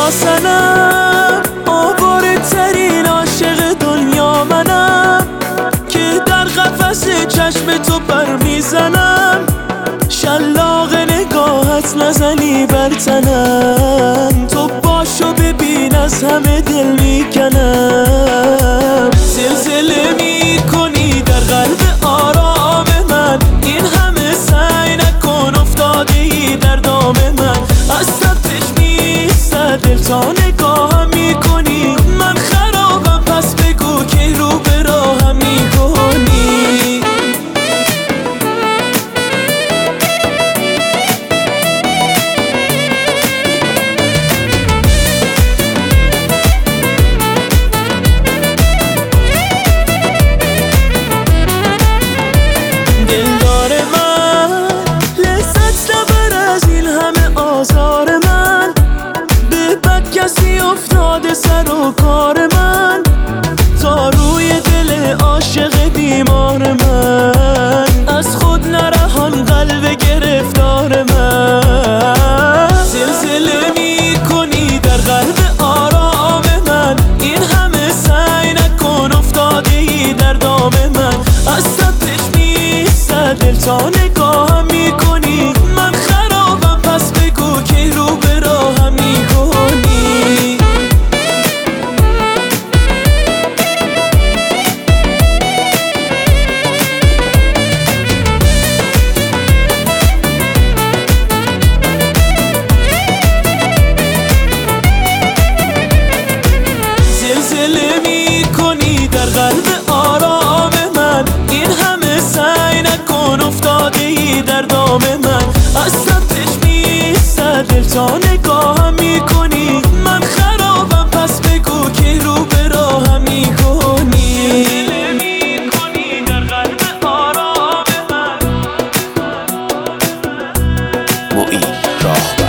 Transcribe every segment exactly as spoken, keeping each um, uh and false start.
یا سنم، آواره ترین عاشق دنیا منم، که در قفس چشم تو پر میزنم. شلاق نگاهت نزنی بر تنم، تو باشو ببین از همه دل میکنم. زلزله میکنی در قلب آرام من، این همه سعی نکن افتاده ای در دام من. از سبتش میسته دل تا نگاهم میکنی، من خرابم پس بگو که رو به راهم میکنی. افتاده سر و کار من، تا روی دل عاشق بیمار من. از خود نرهان قلب گرفتار من. زلزله میکنی در قلب آرام من، این همه سعی نکن افتاده ای در دام من. از سبتش میسته دل تا نگاهم میکنی، من خرابم پس بگو که رو به راهم میکنی. زلزله میکنی در قلب آرام من، این همه سعی نکن افتاده ای در دام من. از سبتش میسته دل تا نگاهم میکنی، من خرابم پس بگو که رو به راهم میکنی. زلزله میکنی در قلب آرام من. معین راهبر.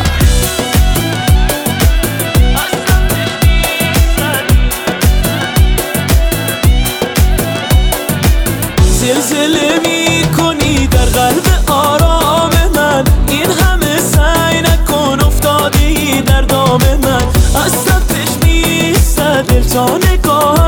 زلزله میکنی در قلب آرام من، این همه سعی نکن افتاده ای در دام من. از سبتش میسته دل تا نگاهم